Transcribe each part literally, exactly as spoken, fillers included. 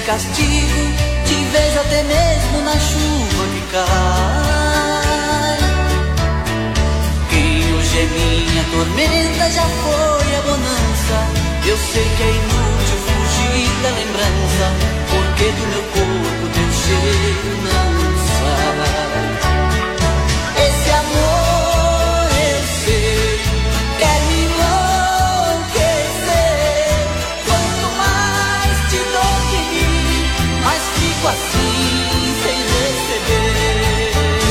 castigo, te vejo até mesmo na chuva que cai. Quem hoje é minha tormenta já foi a bonança. Eu sei que é inútil fugir da lembrança, porque do meu corpo teu cheiro não sai. Esse amor eu sei, quer me enlouquecer. Quanto mais te dou de mim, mais fico assim sem receber.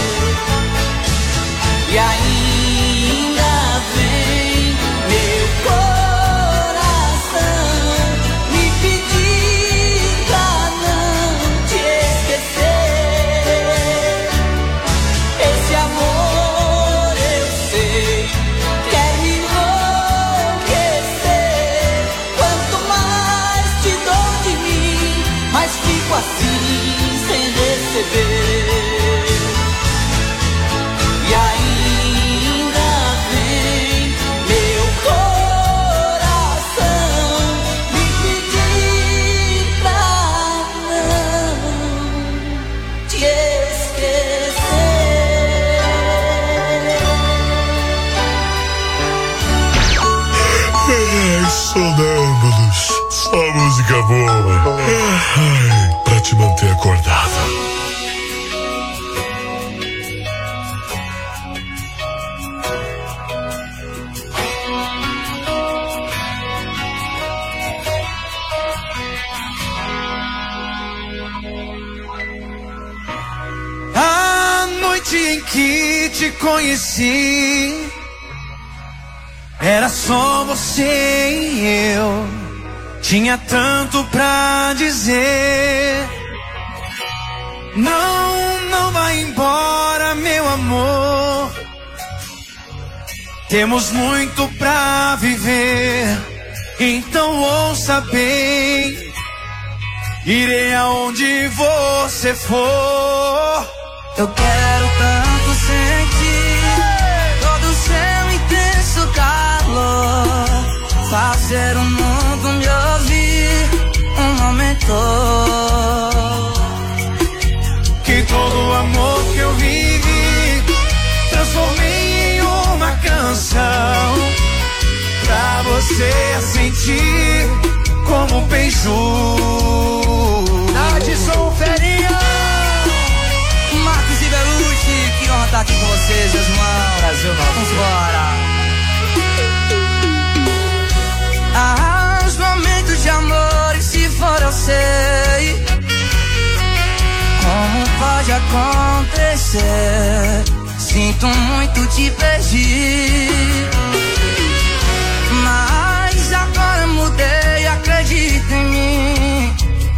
E ainda vem meu coração me pedir pra não te esquecer. Esse amor eu sei, quer me enlouquecer. Quanto mais te dou de mim, mais fico assim sem receber. E ainda vem meu coração me pedir pra não te esquecer. Ai, sonâmbulos, só música boa. Ai, pra te manter acordado. A noite em que te conheci, era só você e eu. Tinha tanto pra dizer. Não, não vai embora, meu amor. Temos muito pra viver. Então ouça bem. Irei aonde você for. Eu quero tanto sentir todo o seu intenso calor, fazer o mundo me ouvir um momento. Que todo o amor que eu vivi transformei em uma canção, pra você sentir como um beiju. Adson Ferinha, Marcos e Belucci, que honra estar aqui com vocês, meus irmãos. Brasil, vamos embora. Ah, os momentos de amor, e se for eu sei como pode acontecer. Sinto muito te perder, mas agora mudei, acredita em mim.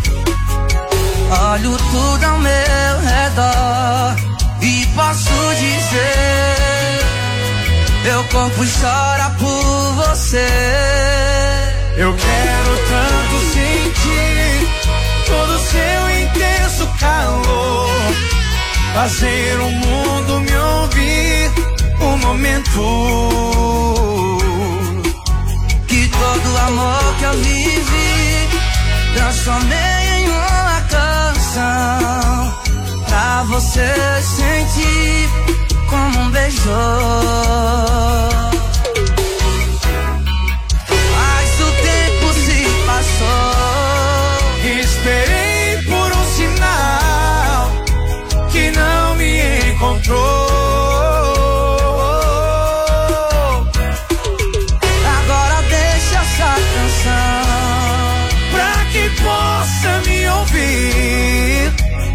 Olho tudo ao meu redor e posso dizer, meu corpo chora por você. eu quero tanto sentir todo o seu intenso calor, fazer o mundo me ouvir um momento. Que todo o amor que eu vivi transformei em uma canção, pra você sentir como um beijo. Mas o tempo se passou, Esperei por um sinal que não me encontrou. agora deixa essa canção Pra que possa me ouvir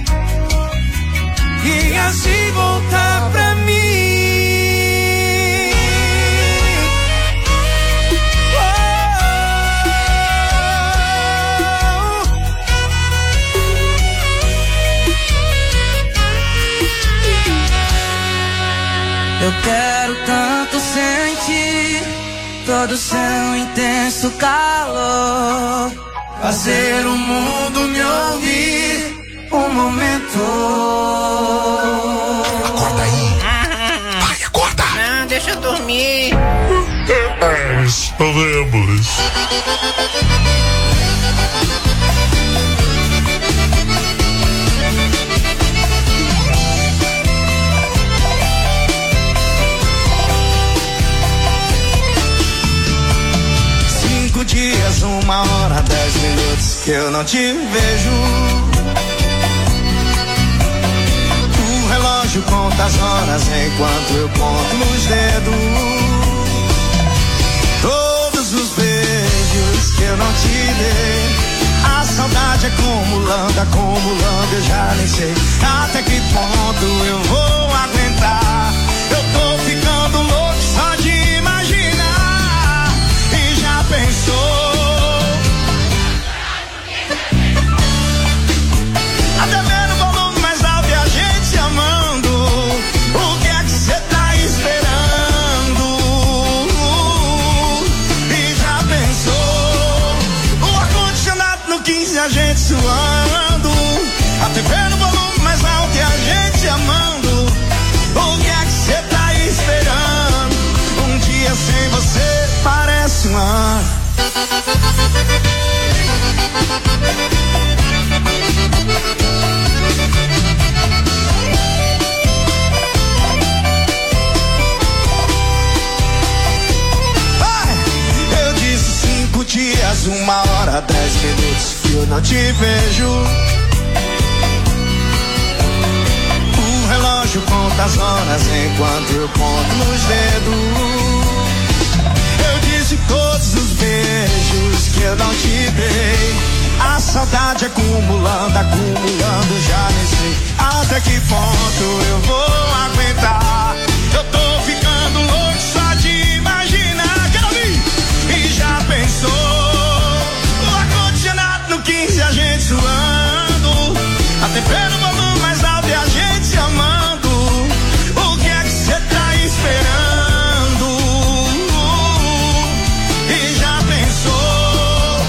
e assim voltar pra mim. Eu quero tanto sentir todo o seu intenso calor, Fazer o mundo me ouvir um momento. Acorda aí. Vai, acorda. Não, deixa eu dormir. Ai, sonâmbulos. que eu não te vejo. O relógio conta as horas enquanto eu conto nos dedos. Todos os beijos que eu não te dei. A saudade acumulando, acumulando, eu já nem sei até que ponto eu vou aguentar. Eu tô ficando louco só de imaginar. E já pensou? Até ver o volume mais alto e a gente se amando. O que é que cê tá esperando? E já pensou? O ar-condicionado no quinze, a gente suando. A T V no volume mais alto e a gente se amando. O que é que cê tá esperando? Um dia sem você parece um ano. Ai, eu disse cinco dias, uma hora, dez minutos que eu não te vejo. O relógio conta as horas enquanto eu conto nos dedos. Eu disse todos os beijos que eu não te dei. A saudade acumulando, acumulando, já nem sei até que ponto eu vou aguentar. Eu tô ficando louco só de imaginar. Quero ouvir! E já pensou? O ar-condicionado no quinze, a gente suando. A T V no volume mais alto e a gente se amando. O que é que cê tá esperando? E já pensou?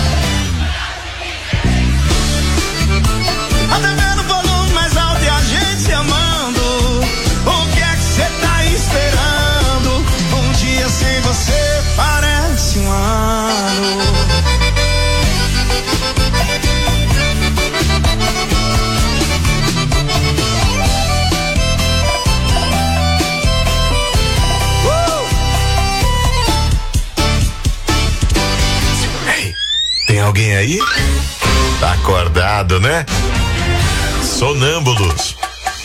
A T V no volume mais alto e a gente se amando. O que é que cê tá esperando? Um dia sem você parece um ano. Tem alguém aí? Tá acordado, né? Sonâmbulos.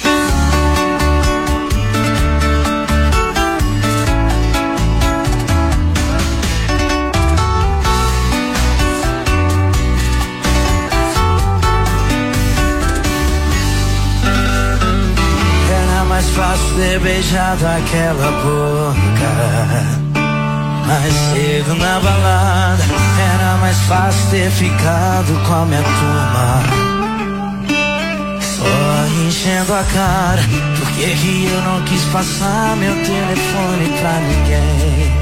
Era mais fácil ter beijado aquela boca mais cedo na balada. Era mais fácil ter ficado com a minha turma, só enchendo a cara. Por que que eu não quis passar meu telefone pra ninguém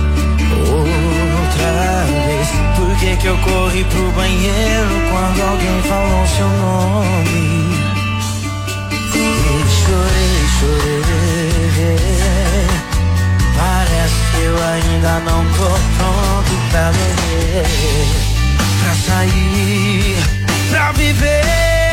outra vez? Por que que eu corri pro banheiro quando alguém falou seu nome? E chorei, chorei. Parece que eu ainda não tô pronto pra beber, pra sair, pra viver.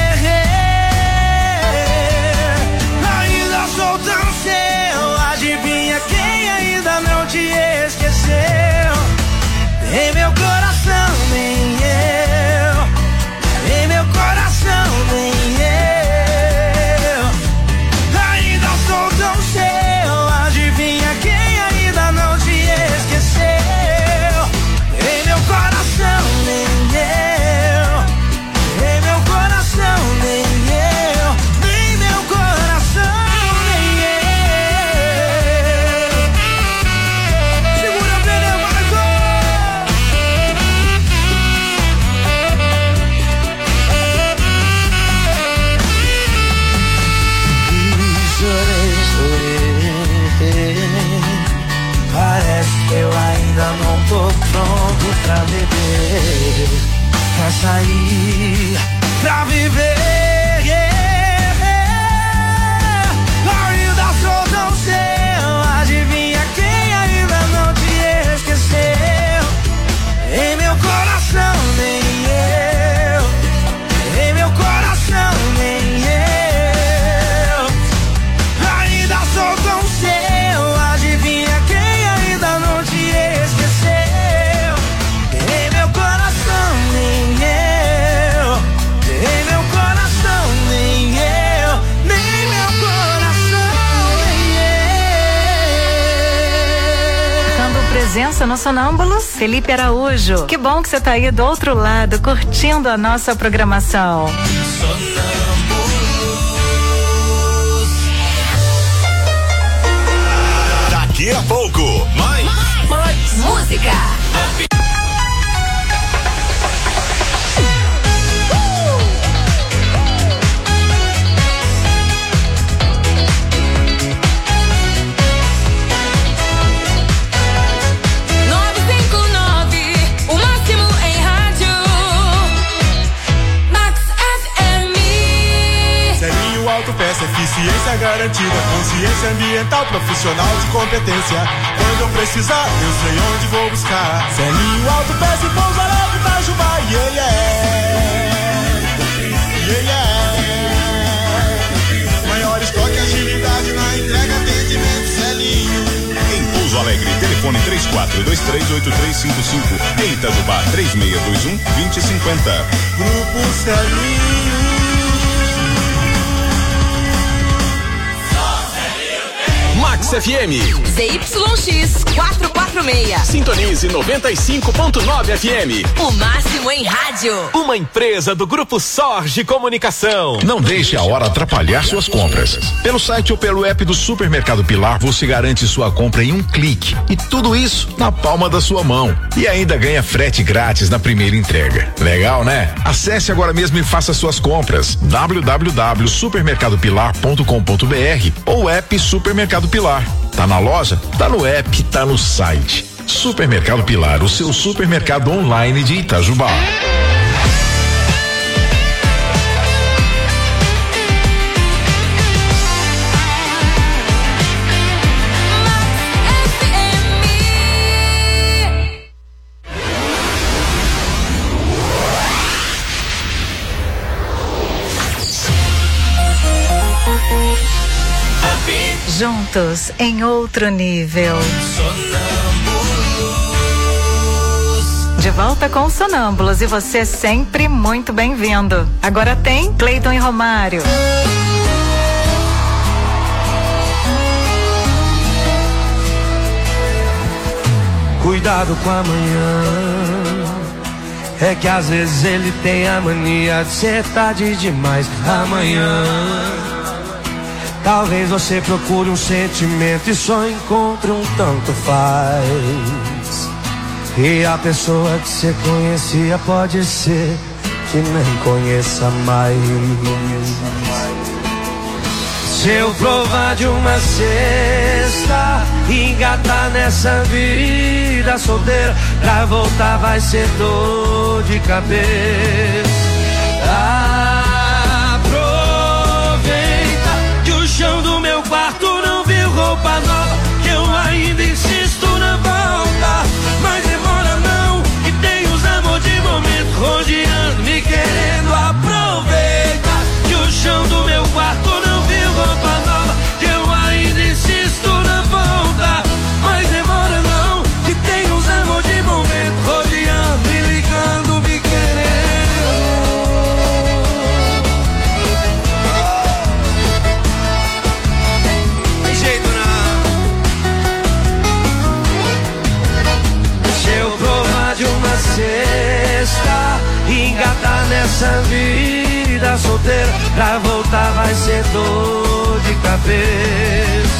Ainda sou tão seu, adivinha quem ainda não te esqueceu? Em meu coração nem eu, em meu coração nem eu. Ainda sou tão seu, adivinha quem não te esqueceu? Em meu coração nem eu, em meu coração nem eu, em meu coração nem eu. Segura a pneu, Marcos! Chorei, chorei. Parece que eu ainda não tô pronto pra beber, pra sair, pra viver. Ainda sou tão seu, adivinha quem ainda não te esqueceu? Em meu coração nem eu, em meu coração nem eu. Ainda sou tão seu, adivinha quem ainda não te esqueceu? Em meu coração nem eu. presença no Sonâmbulos, Felipe Araújo. Que bom que você tá aí do outro lado, curtindo a nossa programação. Daqui a pouco, mais, mais, mais música. Peça eficiência garantida, consciência ambiental, profissional de competência. Quando eu precisar, eu sei onde vou buscar. Celinho Autopeça e Pouso Alegre, Itajubá, yeah, yeah. Yeah, yeah. Maior estoque, agilidade na entrega, atendimento, Celinho. Em Pouso Alegre, telefone três quatro dois três oito três cinco cinco. Em Itajubá, três seis dois um dois zero cinco zero. Grupo Celinho. Max F M. Z Y X quatrocentos e quarenta e seis. Sintonize noventa e cinco ponto nove F M. O máximo em rádio. Uma empresa do Grupo Sorge Comunicação. Não deixe a hora atrapalhar suas compras. Pelo site ou pelo app do Supermercado Pilar, você garante sua compra em um clique. E tudo isso na palma da sua mão. E ainda ganha frete grátis na primeira entrega. Legal, né? Acesse agora mesmo e faça suas compras. w w w ponto supermercado pilar ponto com ponto b r ou app Supermercado Pilar. Tá na loja? Tá no app, tá no site. Supermercado Pilar, o seu supermercado online de Itajubá. Juntos em outro nível. De volta com Sonâmbulos e você é sempre muito bem-vindo. Agora tem Cleiton e Romário. Cuidado com amanhã, é que às vezes ele tem a mania de ser tarde demais. Amanhã talvez você procure um sentimento e só encontre um tanto faz. E a pessoa que você conhecia pode ser que nem conheça mais. Se eu provar de uma cesta e engatar nessa vida solteira, pra voltar vai ser dor de cabeça. O chão do meu quarto não viu roupa nova, que eu ainda insisto na volta. Mas demora não, que tem os amor de momento rodeando, me querendo. Aproveita que o chão do meu quarto não viu roupa nova, que eu ainda insisto na volta. Mas demora não, que tem os amor de momento rodeando, me ligando, me querendo. Sexta, engatar nessa vida solteira, pra voltar vai ser dor de cabeça.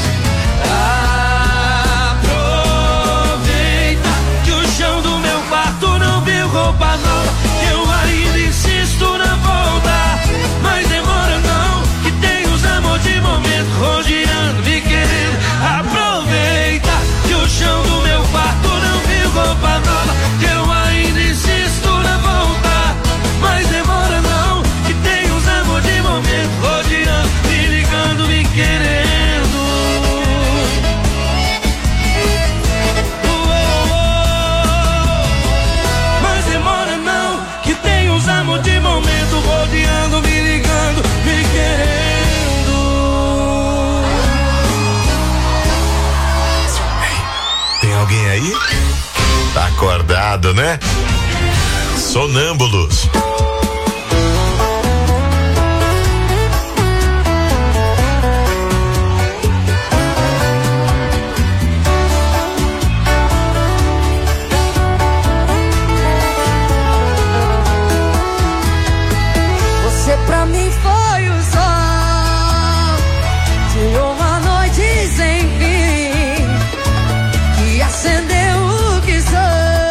Aproveita que o chão do meu quarto não viu roupa nova, que eu ainda insisto na volta. Mas demora não, que tem os amor de momento rodeando, me querendo. Aproveita que o chão do meu quarto não viu roupa nova, que eu ainda insisto na volta. Mas demora não, que tem os amor de momento rodeando, me ligando, me querendo. Mas demora não, que tem os amor de momento rodeando, me ligando, me querendo. Tem alguém aí? Tá acordado, né? Sonâmbulos. Você pra mim foi o sol de uma noite sem fim, que acendeu o que sou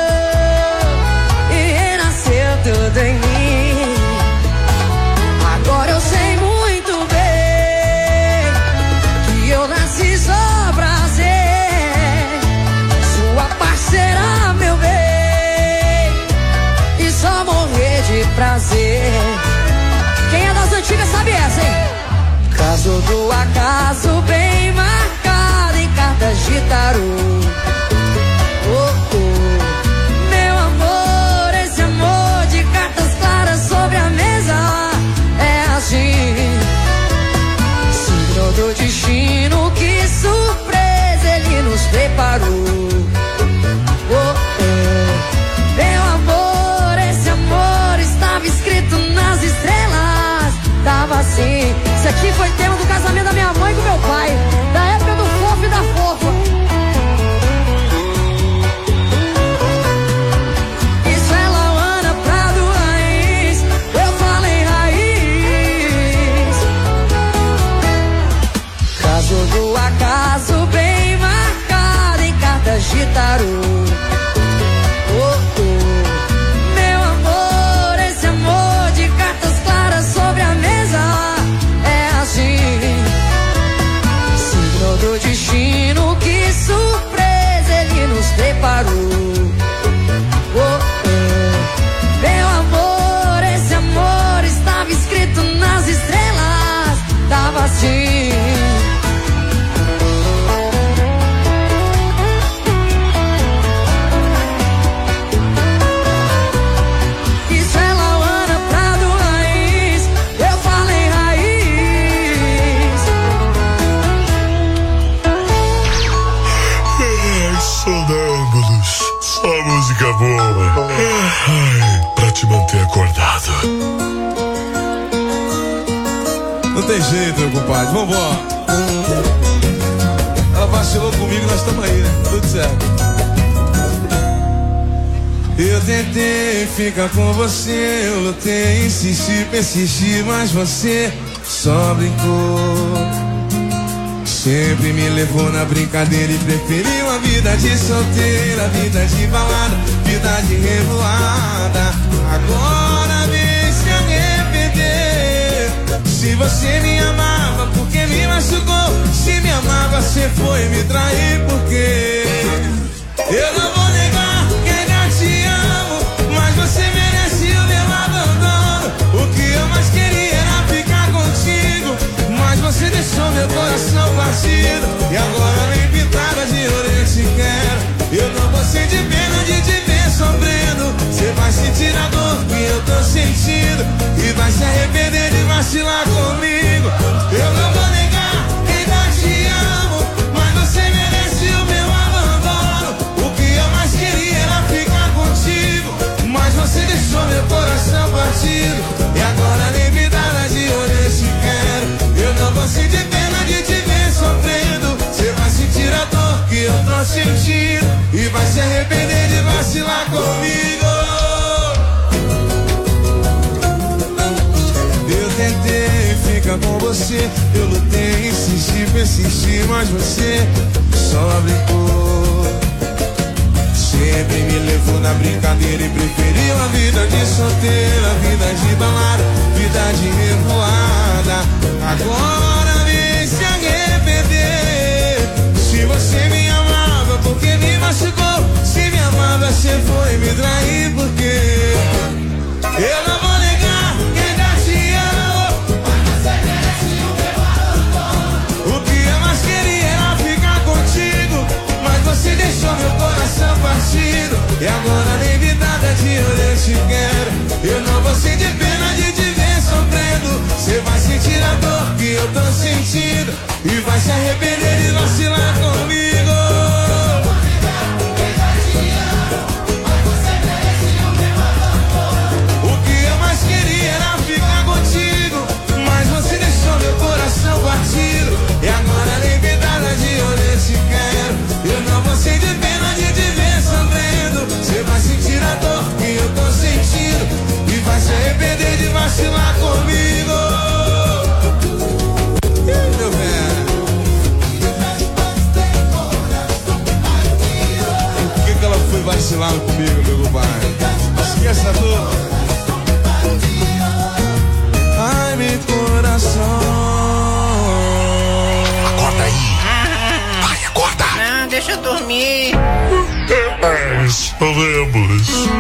e renasceu tudo em mim. Agora eu sei muito bem que eu nasci só pra ser sua parceira, meu bem, e só morrer de prazer. Quem é das antigas sabe essa, hein? Caso do acaso bem marcado em cartas de tarô. Oh, oh. Meu amor, esse amor de cartas claras sobre a mesa é assim. Signo do destino, que surpresa ele nos preparou. Oh, oh. Meu amor, esse amor estava escrito nas estrelas. Tava assim. Isso aqui foi tema do casamento da minha mãe com meu pai, da época do fofo e da fofa. Isso é Lauana Prado Raiz, eu falei raiz. Caso do acaso bem marcado em cartas de tarô. Do destino, que surpresa ele nos preparou. Oh, oh. Meu amor, esse amor estava escrito nas estrelas. Tava assim. Isso é Lauana Prado Raiz, eu falei raiz. Sonâmbulos, só música boa. Ai, pra te manter acordado. Não tem jeito, meu compadre, vambora. Ela vacilou comigo, nós estamos aí, né? Tudo certo. Eu tentei ficar com você, eu lutei, insisti, persisti, mas você só brincou. Sempre me levou na brincadeira e preferiu a vida de solteira, vida de balada, vida de revoada. Agora vem se arrepender. Se você me amava, porque me machucou? Se me amava, você foi me trair, porque eu não vou negar que ainda te amo, mas você merece o meu abandono. O que eu mais queria era ficar contigo, mas você deixou meu coração partido. E agora nem pintada de ouro eu te quero. Eu não vou sentir pena de te ver sofrendo. Você vai sentir a dor que eu tô sentindo e vai se arrepender de vacilar comigo. Eu não vou negar que ainda te amo, mas você merece o meu abandono. O que eu mais queria era ficar contigo, mas você deixou meu coração partido. E agora nem pintada de ouro eu te quero. Eu não vou sentir pena de te ver sofrendo. Você vai sentir a dor que eu tô sentindo e vai se arrepender de vacilar comigo. Eu tentei ficar com você, eu lutei, insisti, persisti, mas você só brincou. Sempre me levou na brincadeira e preferiu a vida de solteira, vida de balada, vida de revoada. Agora vem se arrepender. Se você me amava, porque me machucou? Se me amava, você foi me trair, porque eu não vou negar que ainda te amo, mas você merece o meu abandono. O que eu mais queria era ficar contigo, mas você deixou meu coração partido. E agora nem vidada de ouro eu te quero. Eu não vou sentir pena de te ver só Vamos.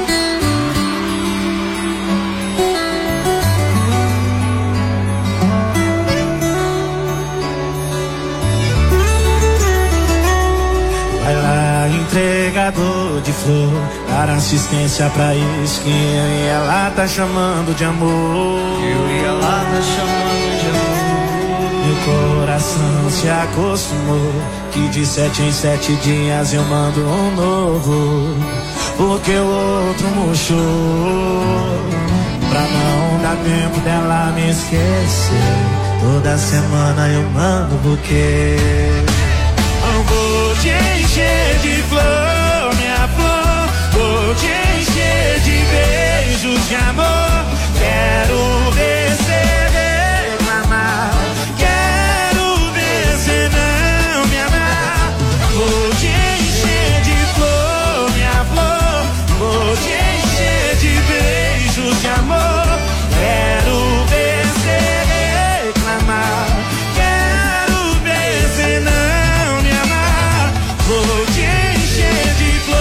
Vai lá, entregador de flor, dar assistência pra isso que eu e ela tá chamando de amor. Eu e ela tá chamando de amor. Meu coração se acostumou que de sete em sete dias eu mando um novo, porque o outro murchou. Pra não dar tempo dela me esquecer, toda semana eu mando buquê. Eu vou te encher de flor, minha flor, vou te encher de beijos de amor. Quero ver você reclamar, quero ver você não me amar. Vou te encher de flor, minha flor, vou te encher de beijos de amor. Quero ver você reclamar, quero ver você não me amar. Vou te encher de flor,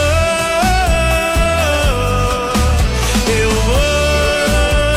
eu vou.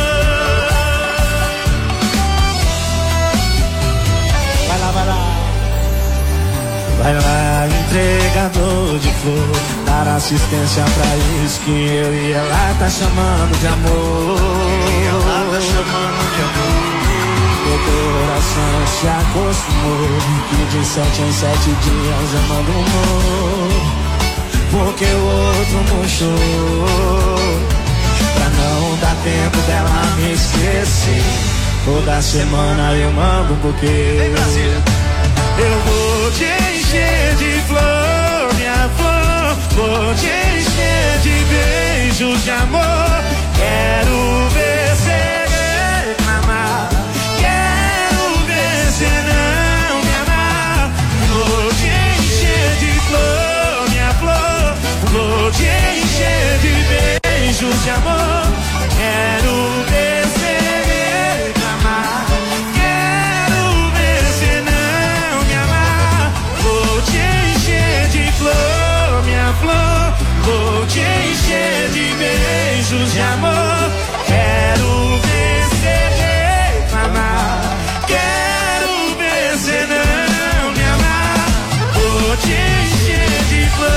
Vai lá, vai lá. Vai lá, entregador de flor, dar assistência pra isso que eu e ela tá chamando de amor. Ela tá chamando de amor. Meu coração se acostumou que de sete em sete dias eu mando um amor, porque o outro murchou. Pra não dar tempo dela me esquecer, toda semana eu mando um buquê. Eu vou te encher de flor, minha flor, vou te encher de beijos de amor. Quero ver você reclamar, quero ver você não me amar. Vou te encher de flor, minha flor, vou te encher de beijos de amor. Quero ver você reclamar, quero ver você não me amar. Vou te encher de flor, minha flor, vou te encher de beijos de amor. Quero ver você reclamar, quero ver você não me amar. Vou te encher de flor,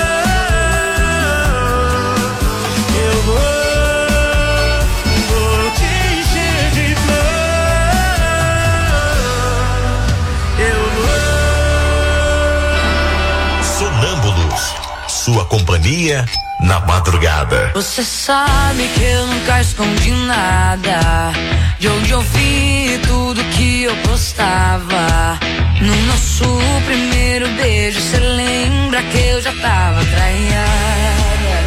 eu vou, vou te encher de flor, eu vou. Sonâmbulos, sua companhia na madrugada. Você sabe que eu nunca escondi nada, de onde eu vi tudo que eu postava. No nosso primeiro beijo, cê lembra que eu já tava traiada?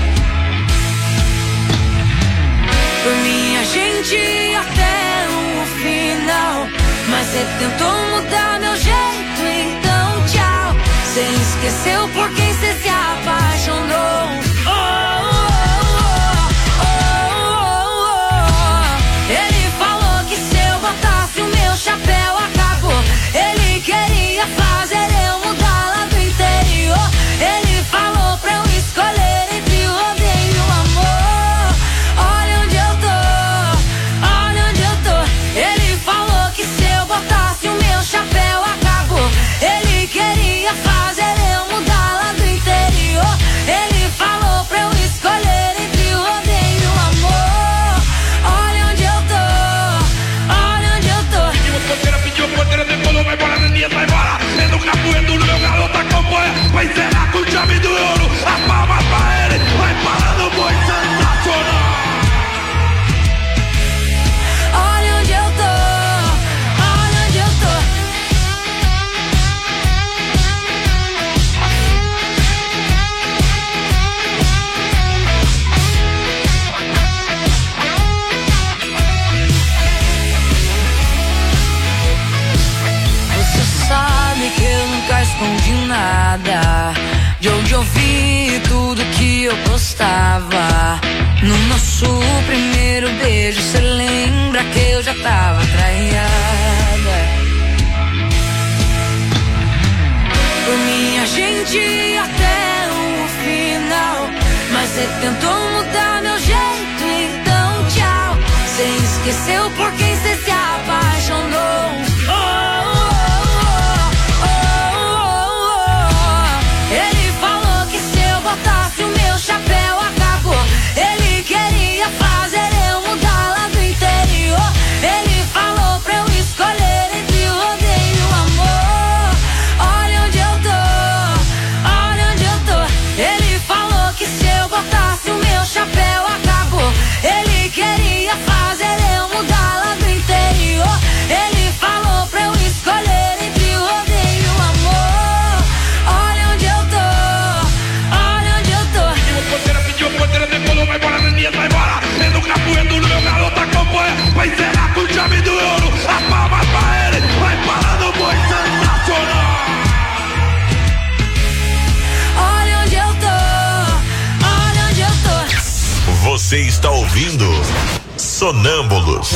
Por mim a gente ia até o final, mas cê tentou mudar meu jeito, então tchau. Cê esqueceu por quem cê se apaixonou. Oh, oh, oh, oh, oh. Ele falou que se eu botasse o meu chapéu acabou. Ele queria fazer eu mudar lá do interior. Ele falou pra eu escolher entre o rodeio e o amor. Olha onde eu tô, olha onde eu tô. Ele falou que se eu botasse o meu chapéu acabou. Ele queria fazer eu mudar lá do interior. Ele falou pra eu escolher entre o rodeio e o amor. Olha onde eu tô, olha onde eu tô. Pediu porteira, pediu porteira, decolou, vai embora, Daniel, vai embora. Sendo capoeiro no meu garoto acompanha. Vai encerrar com chave do ouro. A palma pra ele, vai parando o boi sensacional. Olha onde eu tô, olha onde eu tô. Você sabe que eu nunca escondi nada, de onde eu vi tudo que eu postava. No nosso primeiro beijo, cê lembra que eu já tava traiada? Por mim a gente ia até o final, Mas você tentou mudar meu jeito, então tchau. Você esqueceu por quem você se apaixonou. Oh, oh, oh, oh, oh. Ele falou que se eu botasse o meu chapéu acabou. Ele queria fazer eu mudar lá do interior. Ele falou pra eu escolher entre o rodeio e o amor. Olha onde eu tô, olha onde eu tô. Ele falou que se eu botasse o meu chapéu acabou. Ele queria fazer eu mudar lá do interior. Ele falou pra eu escolher entre o rodeio e o amor. Olha onde eu tô, olha onde eu tô. Pediu ponteira, pediu ponteira, decolou, vai embora, Neninha, vai embora. É no capoeiro, no meu garoto acompanha. Vai encerrar com o chave do ouro. A palma pra ele, vai parar no boi sensacional. Olha onde eu tô, olha onde eu tô. Você está ouvindo Sonâmbulos.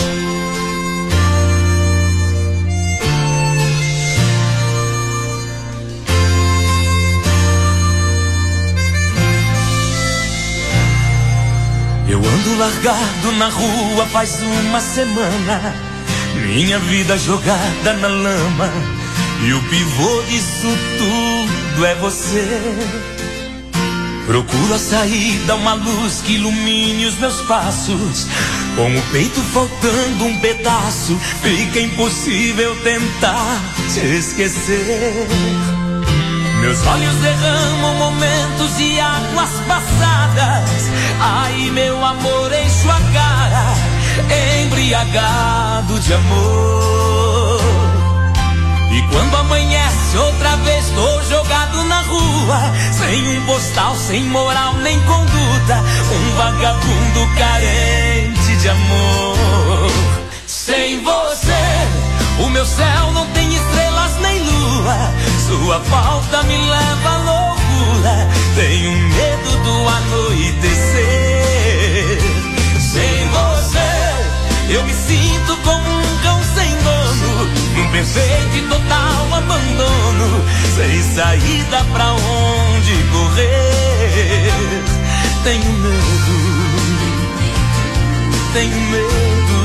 Eu ando largado na rua faz uma semana, minha vida jogada na lama, e o pivô disso tudo é você. Procuro a saída, uma luz que ilumine os meus passos. Com o peito faltando um pedaço, fica impossível tentar te esquecer. Meus olhos derramam momentos e águas passadas. Ai, meu amor, encho a cara, embriagado de amor. E quando amanhece outra vez, tô jogado na rua, sem um postal, sem moral nem conduta, um vagabundo carente de amor. Sem você, o meu céu não tem estrelas nem lua, sua falta me leva à loucura, tenho medo do anoitecer. Sem você, eu me sinto como um cão sem dono, num perfeito e total abandono, sem saída pra onde correr. Tenho medo, tenho medo,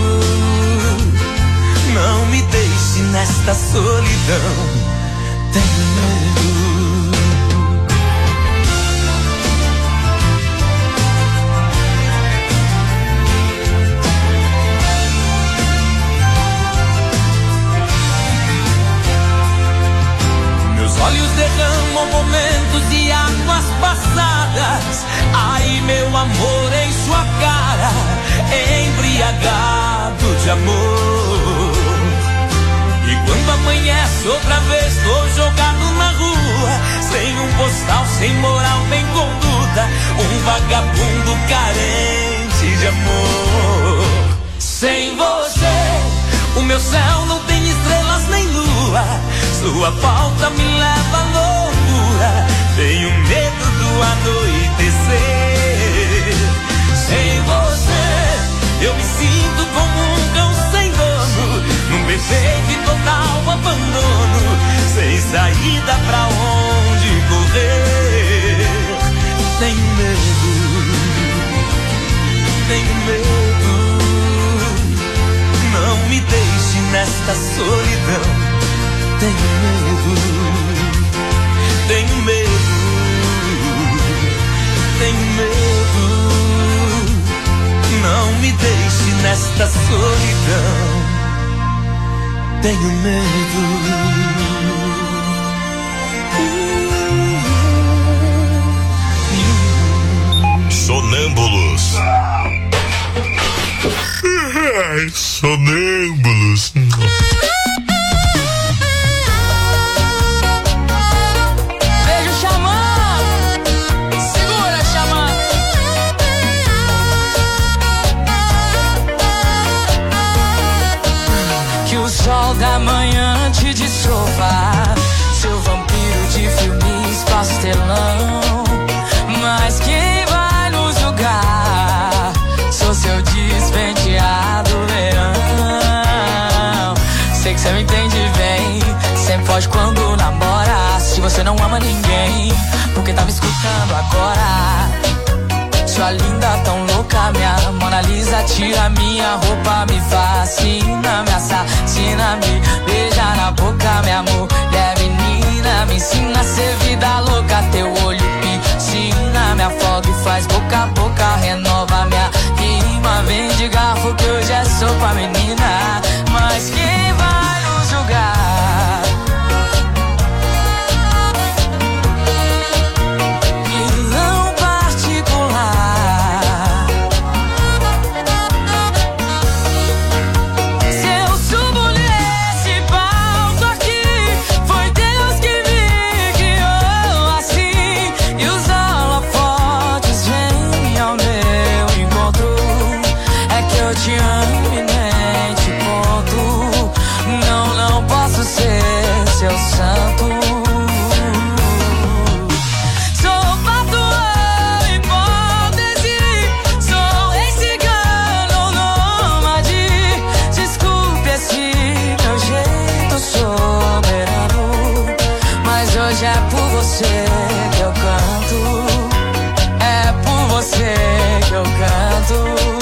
não me deixe nesta solidão. Tenho medo. Meus olhos derramam momentos e águas passadas. Ai, meu amor, encho a cara, embriagado de amor. E quando amanhece outra vez, tô jogado na rua, sem um postal, sem moral nem conduta, um vagabundo carente de amor. Sem você, o meu céu não tem estrelas nem lua, sua falta me leva à loucura, tenho medo do anoitecer. Sem você, eu me sinto como um cão sem dono, num perfeito e total abandono, sem saída pra onde correr. Tenho medo, tenho medo, não me deixe nesta solidão. Tenho medo, tenho medo, tenho medo, não me deixe nesta solidão. Tenho medo. Sonâmbulos. Ai, sonâmbulos. Beijo, Xamã. Segura, Xamã. Que o sol da manhã te destrovar, seu vampiro de filmes pastelão. Mas quem vai nos julgar? Sou seu despenteado verão. Sei que cê me entende bem, sempre foge quando namora. Se você não ama ninguém, por que tá me escutando agora? sua linda, tão louca, minha Mona Lisa. Tira minha roupa, me fascina, me assassina, me beija na boca, minha mulher menina. Me ensina a ser vida louca, teu olho piscina, me afoga e faz boca a boca, renova minha rima. Vem de garfo que hoje é sopa, menina, mas quem vai nos julgar? Vilão particular. Se eu subo nesse palco aqui, foi Deus que me guiou assim. E os holofotes vêm ao meu encontro. É que eu te amo e nem te conto. Não, não posso ser seu santo. Sou patuão, hipótese. Sou ex-cigano ou nômade. Desculpe esse meu jeito soberano, mas hoje é por você que eu canto. É por você que eu canto.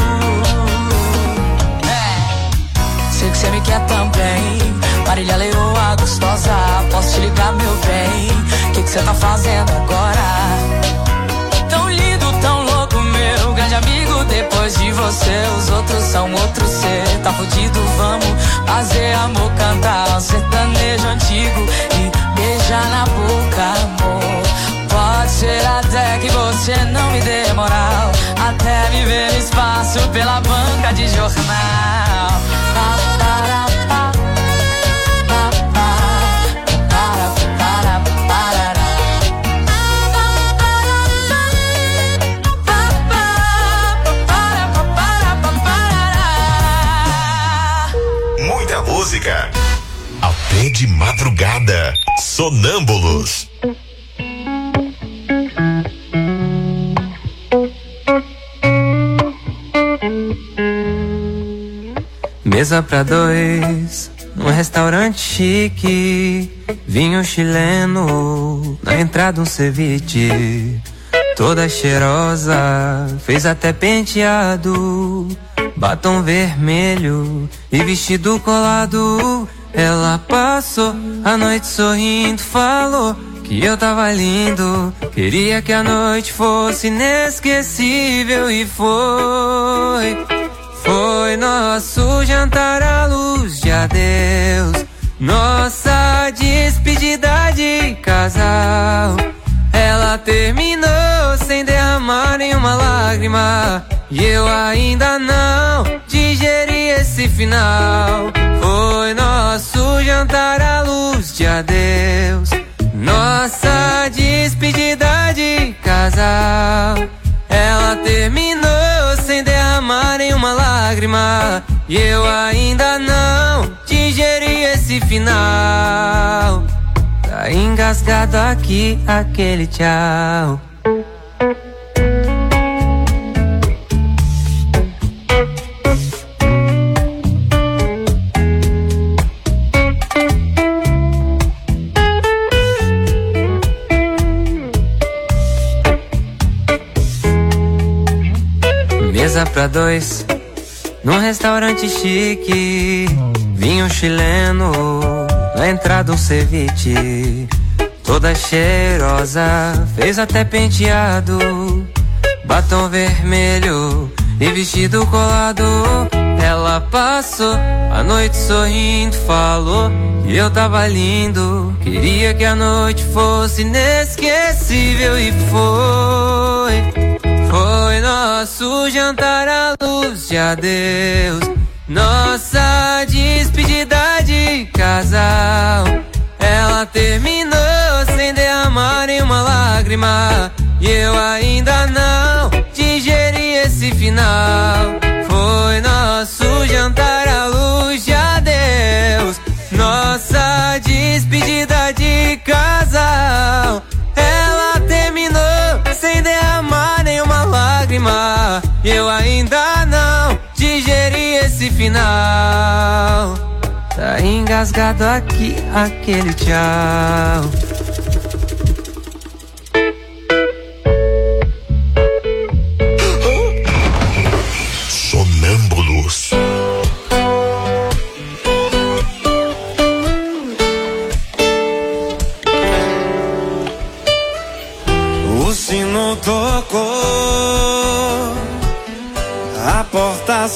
Sei que você me quer também, Marília Leoa gostosa. Posso te ligar, meu bem? O que que você tá fazendo agora? Tão lindo, tão louco, meu grande amigo. Depois de você, os outros são outros. Cê tá fudido, vamos fazer amor, cantar um sertanejo antigo e beijar na boca, amor. Pode ser até que você não me dê moral, até me ver no espaço pela banca de jornal. Pa, para, pa, pa, pa, para, para, parará. Pa, pa, para, para, parará. Muita música. Até de madrugada. Sonâmbulos. Mesa pra dois, num restaurante chique. Vinho chileno, na entrada um ceviche. Toda cheirosa, fez até penteado. Batom vermelho e vestido colado. Ela passou a noite sorrindo, falou que eu tava lindo. Queria que a noite fosse inesquecível e foi. Foi nosso jantar à luz de adeus, nossa despedida de casal. Ela terminou sem derramar nenhuma lágrima, e eu ainda não digeri esse final. Foi nosso jantar à luz de adeus, nossa despedida de casal. Ela terminou sem derramar nenhuma lágrima, e eu ainda não digeri esse final. Tá engasgado aqui aquele tchau. Mesa pra dois, num restaurante chique. Vinho chileno, na entrada um ceviche. Toda cheirosa, fez até penteado. Batom vermelho e vestido colado. Ela passou a noite sorrindo, falou que eu tava lindo. Queria que a noite fosse inesquecível e foi. Foi nosso jantar à luz de adeus, nossa despedida de casal. Ela terminou sem derramar nenhuma lágrima, e eu ainda não digeri esse final. Foi nosso jantar à luz de adeus, nossa despedida de casal. Ela terminou sem derramar nenhuma lágrima, e eu ainda não digeri esse final. Tá engasgado aqui aquele tchau.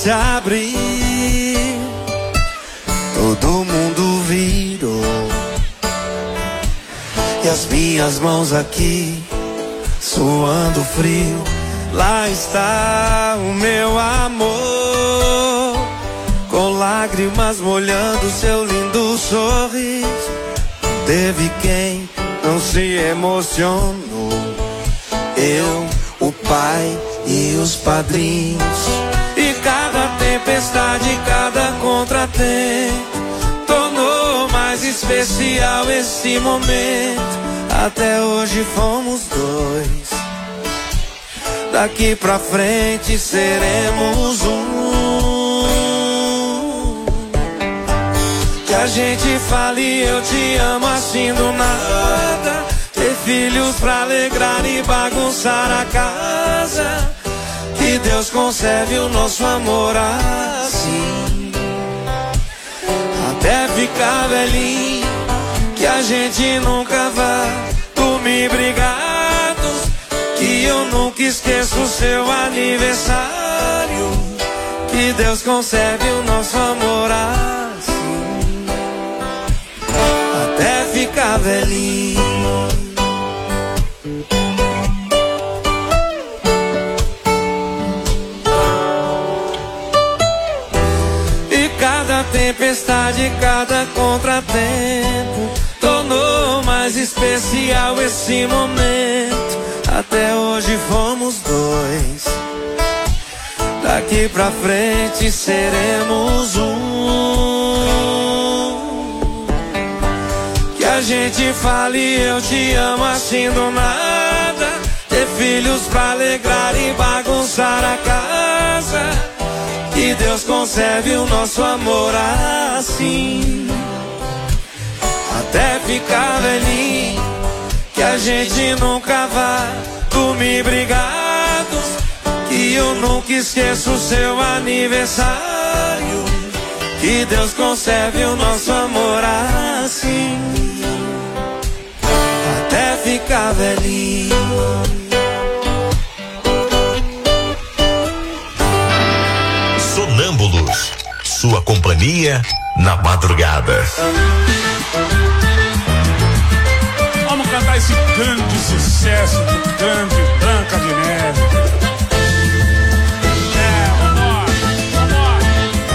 se abrir, todo mundo virou e as minhas mãos aqui suando frio. Lá está o meu amor, com lágrimas molhando seu lindo sorriso. Teve quem não se emocionou, eu, o pai e os padrinhos. E cada tempestade, cada contratempo tornou mais especial esse momento. Até hoje fomos dois, daqui pra frente seremos um. Que a gente fale eu te amo assim do nada, ter filhos pra alegrar e bagunçar a casa. Que Deus conserve o nosso amor assim, até ficar velhinho. Que a gente nunca vá dormir brigados, que eu nunca esqueço o seu aniversário. Que Deus conserve o nosso amor assim, até ficar velhinho. E cada tempestade, cada contratempo tornou mais especial esse momento. Até hoje fomos dois, daqui pra frente seremos um. Que a gente fale eu te amo assim do nada, ter filhos pra alegrar e bagunçar a casa. Que Deus conserve o nosso amor assim, até ficar velhinho. Que a gente nunca vá dormir brigados, que eu nunca esqueço o seu aniversário. Que Deus conserve o nosso amor assim, até ficar velhinho. Sonâmbulos, sua companhia na madrugada. Vamos cantar esse grande sucesso do grande Branca de Neve. É, vambora, vambora.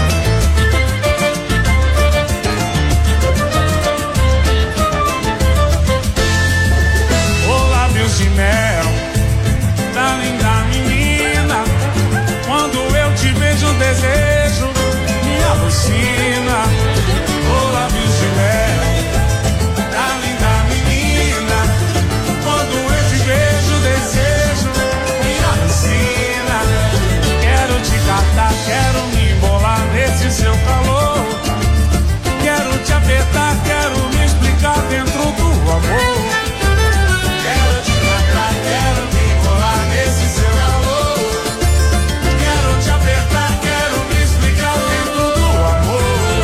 Ô lábios de mel da linda menina, quando eu te vejo o desejo me alucina. Ô lábios de mel da linda menina, quando eu te vejo o desejo me alucina. Quero te catar, quero me embolar nesse seu calor. Quero te apertar, quero me explicar dentro do amor. Quero te catar, quero me embolar nesse seu calor. Quero te apertar, quero me explicar dentro do amor.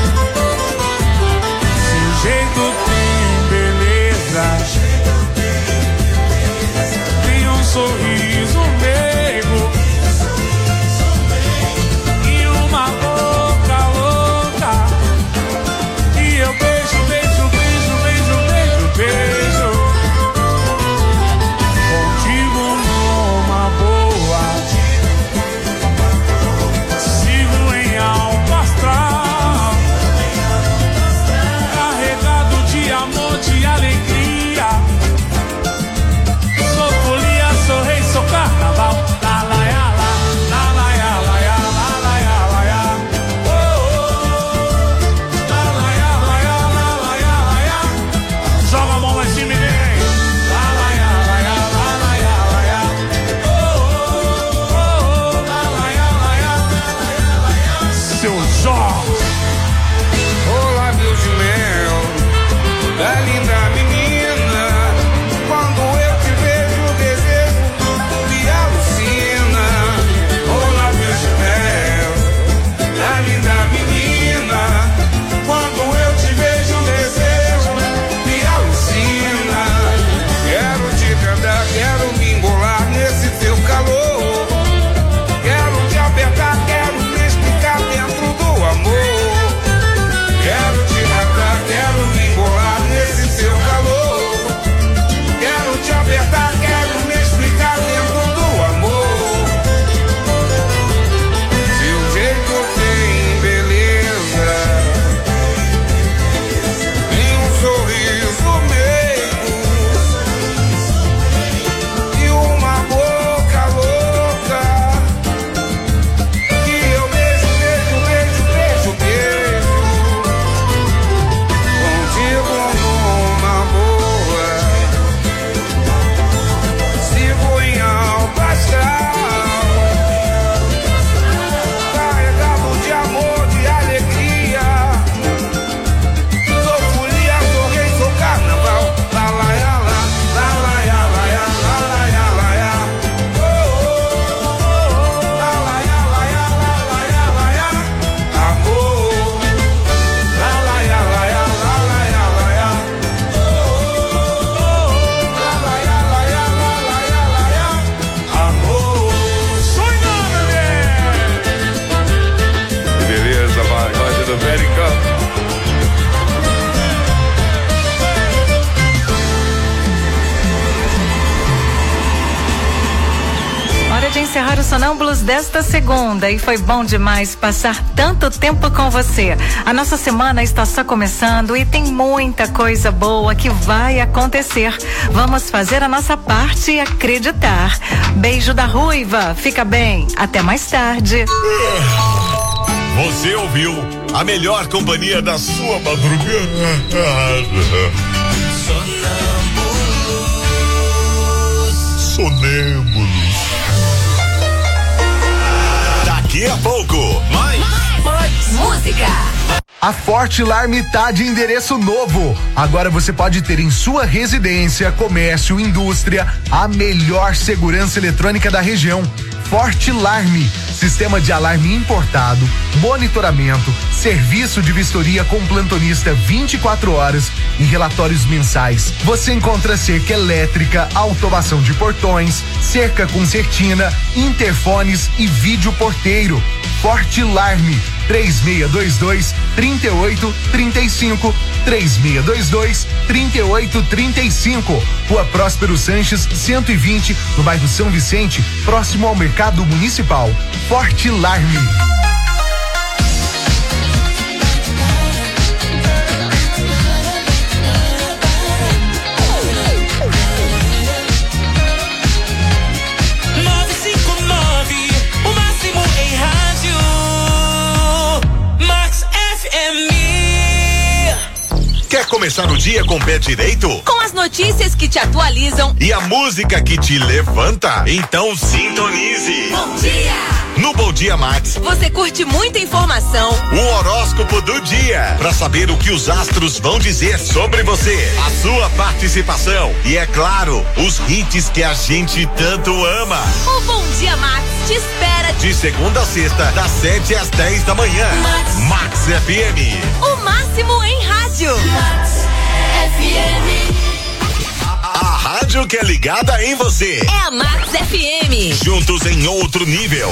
Seu jeito tem beleza, tem um sorriso meigo e uma boca louca. E eu beijo, beijo, beijo, beijo, beijo, beijo. Contigo numa boa, sigo em alto astral, carregado de amor, de alegria. Sou folia, sou rei, sou carnaval. La la ya la, la la ya la ya, la la ya la ya. Oh oh, la la ya la ya, la la ya la ya. Joga a mão lá em cima e vem. La la ya la ya, la la ya la ya. Oh oh, oh oh, la la ya la ya, la la ya la ya. Seu Jorge. Ô lábios de mel da linda menina, quando eu te vejo o desejo me alucina. Ô lábios de mel da linda menina, quando eu te vejo o desejo me alucina. Quero te cantar, quero me embolar nesse teu calor. Quero te apertar, quero me encerrar o Sonâmbulos desta segunda e foi bom demais passar tanto tempo com você. A nossa semana está só começando e tem muita coisa boa que vai acontecer. Vamos fazer a nossa parte e acreditar. Beijo da Ruiva, fica bem, até mais tarde. Você ouviu a melhor companhia da sua madrugada. Sonâmbulos. Daqui a pouco, mais, mais música. A Forte Alarme tá de endereço novo. Agora você pode ter em sua residência, comércio, indústria, a melhor segurança eletrônica da região. Forte Alarme, sistema de alarme importado, monitoramento, serviço de vistoria com plantonista vinte e quatro horas e relatórios mensais. Você encontra cerca elétrica, automação de portões, cerca com certina, interfones e vídeo porteiro. Forte Alarme, três seis dois dois, três oito três cinco, três seis dois dois, três oito três cinco. Rua Próspero Sanches, cento e vinte, no bairro São Vicente, próximo ao Mercado Municipal. Forte Alarme. Quer começar o dia com o pé direito? Com as notícias que te atualizam e a música que te levanta? Então sintonize. Bom dia! No Bom Dia Max, você curte muita informação. O horóscopo do dia, para saber o que os astros vão dizer sobre você. A sua participação e, é claro, os hits que a gente tanto ama. O Bom Dia Max te espera de segunda a sexta, das sete às dez da manhã. Max, Max F M. O máximo em rádio. Max F M. A rádio que é ligada em você. É a Max F M. Juntos em outro nível.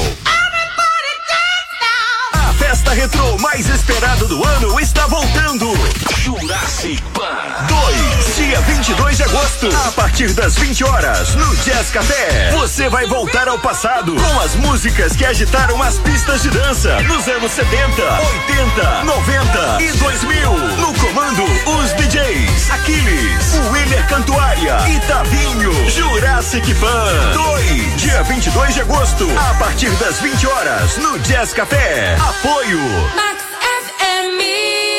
A festa retrô mais esperada do ano está voltando. Jurassic Pan dois, dia vinte e dois de agosto, a partir das vinte horas, no Jazz Café. Você vai voltar ao passado com as músicas que agitaram as pistas de dança nos anos setenta, oitenta, noventa e dois mil. No comando, os D Js Aquiles, Willer Cantuária e Tavinho. Jurassic Pan dois, dia vinte e dois de agosto, a partir das vinte horas, no Jazz Café. Apoio Max F M.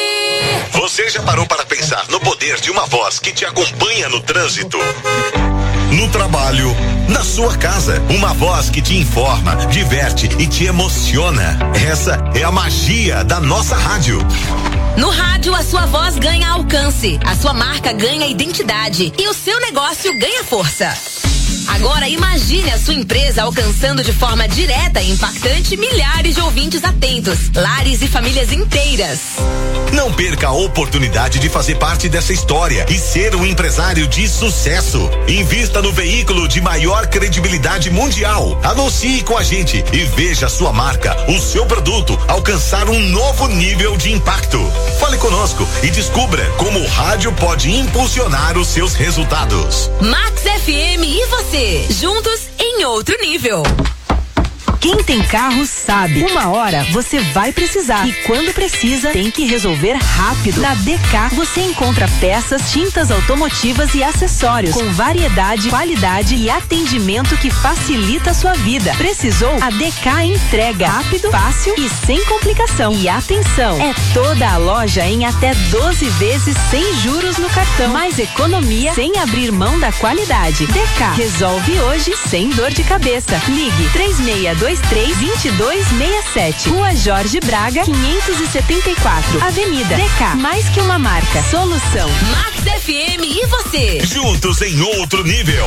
Você já parou para pensar no poder de uma voz que te acompanha no trânsito? No trabalho, na sua casa, uma voz que te informa, diverte e te emociona. Essa é a magia da nossa rádio. No rádio, a sua voz ganha alcance, a sua marca ganha identidade e o seu negócio ganha força. Agora imagine a sua empresa alcançando de forma direta e impactante milhares de ouvintes atentos, lares e famílias inteiras. Não perca a oportunidade de fazer parte dessa história e ser um empresário de sucesso. Invista no veículo de maior credibilidade mundial. Anuncie com a gente e veja a sua marca, o seu produto alcançar um novo nível de impacto. Fale conosco e descubra como o rádio pode impulsionar os seus resultados. Max F M e você. Juntos em outro nível. Quem tem carro sabe, uma hora você vai precisar e quando precisa tem que resolver rápido. Na D K você encontra peças, tintas automotivas e acessórios com variedade, qualidade e atendimento que facilita a sua vida. Precisou? A D K entrega rápido, fácil e sem complicação. E atenção, é toda a loja em até doze vezes sem juros no cartão. Mais economia sem abrir mão da qualidade. D K resolve hoje sem dor de cabeça. Ligue três seis dois três, dois dois seis sete. Rua Jorge Braga, quinhentos e setenta e quatro. Avenida D K. Mais que uma marca. Solução. Max F M e você. Juntos em outro nível.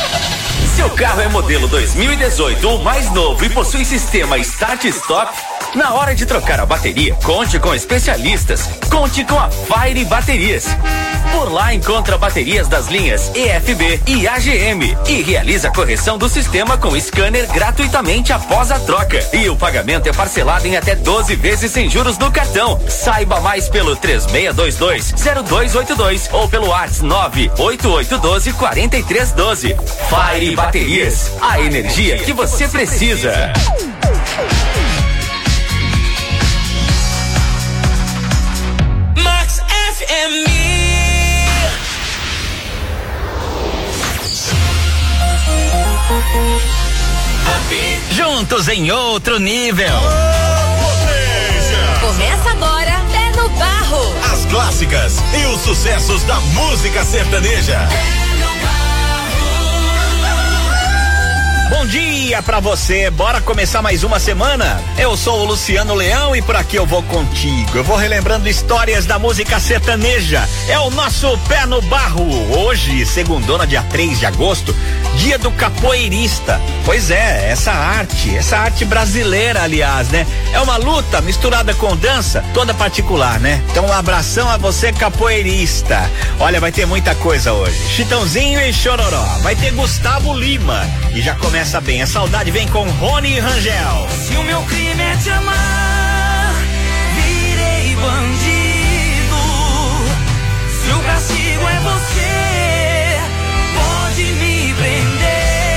Seu carro é modelo dois mil e dezoito ou mais novo e possui sistema Start Stop? Na hora de trocar a bateria, conte com especialistas. Conte com a Fire Baterias. Por lá encontra baterias das linhas E F B e A G M e realiza a correção do sistema com scanner gratuitamente após a troca. E o pagamento é parcelado em até doze vezes sem juros no cartão. Saiba mais pelo três seis dois dois, zero dois oito dois ou pelo WhatsApp nove oito oito um dois, quatro três um dois. Fire Baterias, a energia que você precisa. Max F M. Juntos em outro nível. Começa agora, Pé no Barro. As clássicas e os sucessos da música sertaneja. Bom dia pra você, bora começar mais uma semana? Eu sou o Luciano Leão e por aqui eu vou contigo. Eu vou relembrando histórias da música sertaneja. É o nosso Pé no Barro. Hoje, segundona, dia três de agosto, dia do capoeirista. Pois é, essa arte, essa arte brasileira, aliás, né? É uma luta misturada com dança, toda particular, né? Então, um abração a você, capoeirista. Olha, vai ter muita coisa hoje. Chitãozinho e Chororó. Vai ter Gustavo Lima. E já começa bem, a saudade vem com Rony Rangel. Se o meu crime é te amar, virei bandido. Se o castigo é você, pode me prender.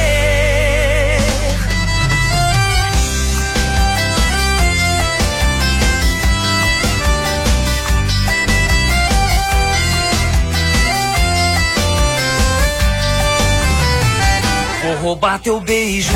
Vou roubar teu beijo,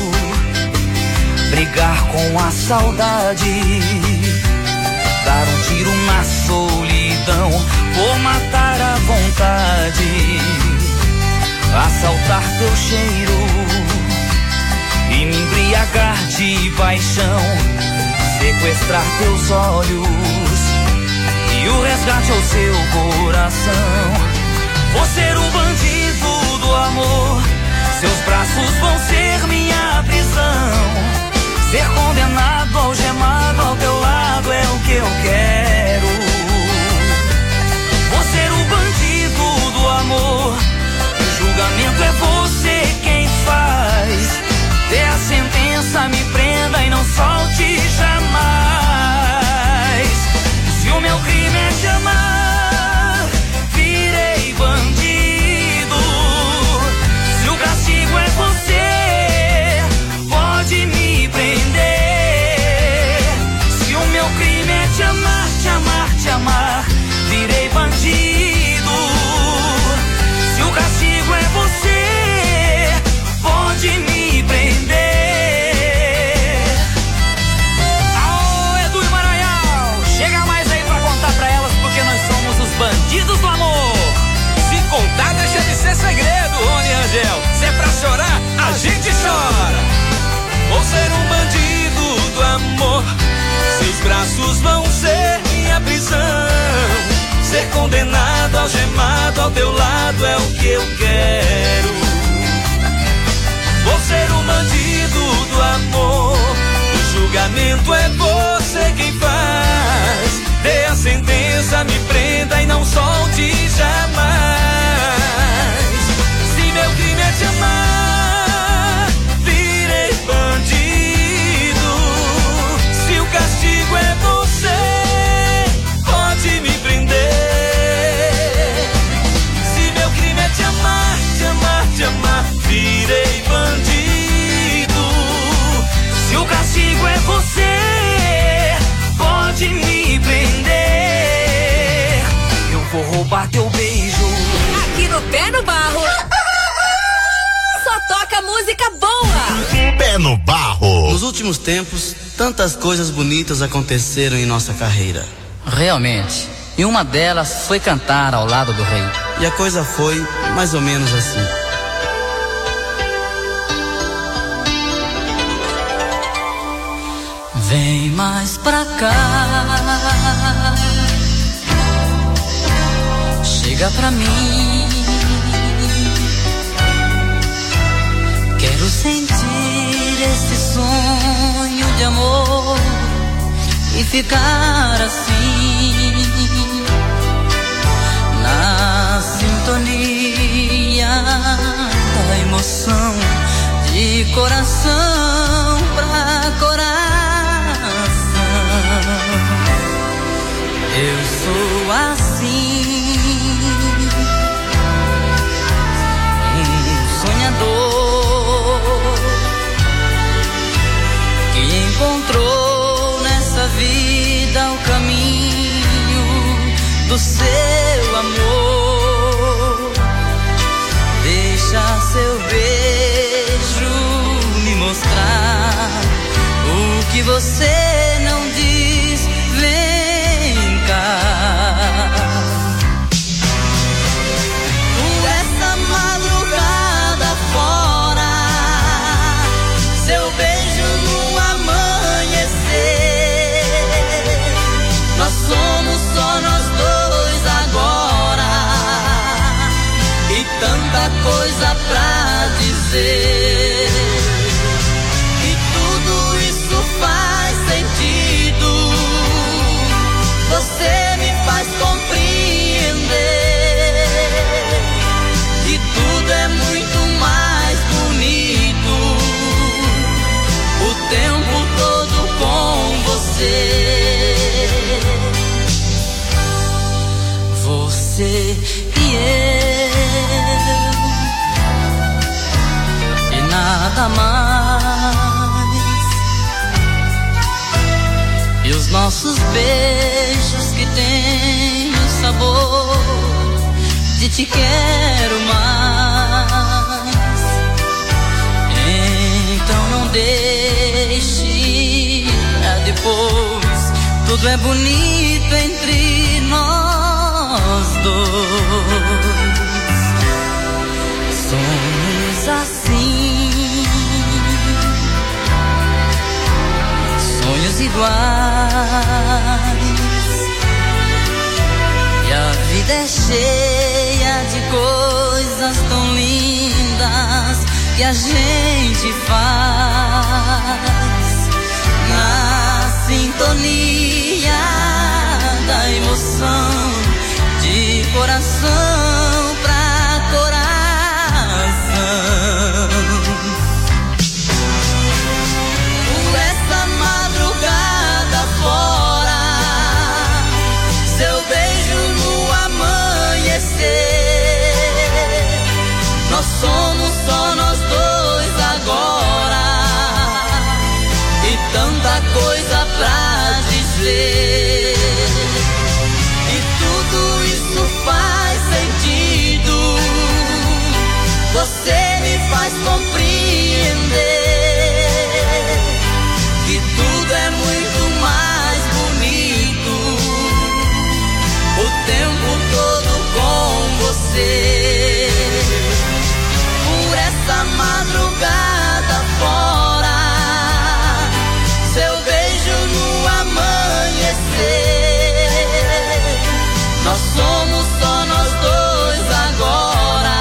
brigar com a saudade, dar um tiro na solidão, vou matar a vontade, assaltar teu cheiro e me embriagar de paixão, sequestrar teus olhos e o resgate ao seu coração. Vou ser o bandido do amor, seus braços vão ser minha prisão. Ser condenado, algemado ao teu lado é o que eu quero. Vou ser o bandido do amor, o julgamento é você quem faz. Dê a sentença, me prenda e não solte jamais. Se o meu crime é te amar, virei bandido. Castigo é você, pode me prender. Se o meu crime é te amar, te amar, te amar, virei bandido. Se o castigo é você, pode me prender. Aô, Edu e Maranhão, chega mais aí pra contar pra elas porque nós somos os bandidos do amor. Se contar deixa de ser segredo, Rony Angel. Se é pra chorar, a gente chora. Vou ser um bandido do amor, seus braços vão ser minha prisão. Ser condenado, algemado ao teu lado é o que eu quero. Vou ser um bandido do amor, o julgamento é você quem faz. Dê a sentença, me prenda e não solte jamais. Se meu crime é te amar, virei bandido. Se o castigo é você, pode me prender. Se meu crime é te amar, te amar, te amar, virei bandido. Se o castigo é você, pode me prender. Eu vou roubar teu beijo. Aqui no Pé no Barro só toca música boa. Pé no Barro. Nos últimos tempos, tantas coisas bonitas aconteceram em nossa carreira. Realmente. E uma delas foi cantar ao lado do rei. E a coisa foi mais ou menos assim. Vem mais pra cá, chega pra mim. Quero sentir esse sonho de amor e ficar assim na coração pra coração. Eu sou assim, um sonhador que encontrou nessa vida o caminho do seu amor. Deixa seu beijo me mostrar o que você não diz. Vem cá. Por essa madrugada fora, seu beijo no amanhecer. Nós somos só nós dois agora, e tanta coisa pra dizer. E tudo isso faz sentido. Você me faz compreender que tudo é muito mais bonito o tempo todo com você. Você e eu, e nada mais. E os nossos beijos que têm o sabor de te quero mais. Então não deixe a depois. Tudo é bonito entre nós dois. Sonhos assim, sonhos iguais, e a vida é cheia de coisas tão lindas que a gente faz na sintonia da emoção, de coração pra coração. Nós somos só nós dois agora, e tanta coisa pra dizer. E tudo isso faz sentido. Você me faz compreender que tudo é muito mais bonito o tempo todo com você. Essa madrugada fora, seu beijo no amanhecer. Nós somos só nós dois agora,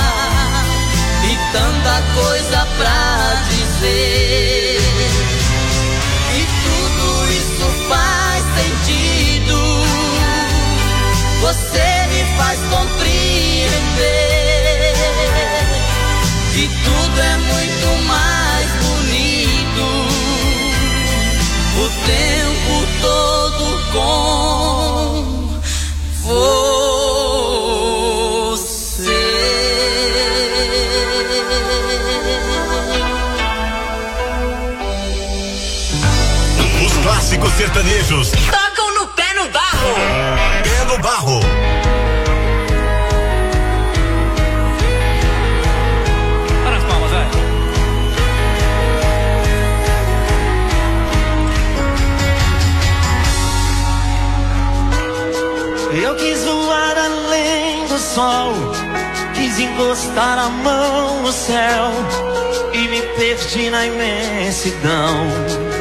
e tanta coisa pra dizer. E tudo isso faz sentido. Você me faz compreender que tudo é muito mais bonito o tempo todo com você. Os clássicos sertanejos tocam no pé no barro. Pé no barro. Eu quis voar além do sol, quis encostar a mão no céu e me perdi na imensidão.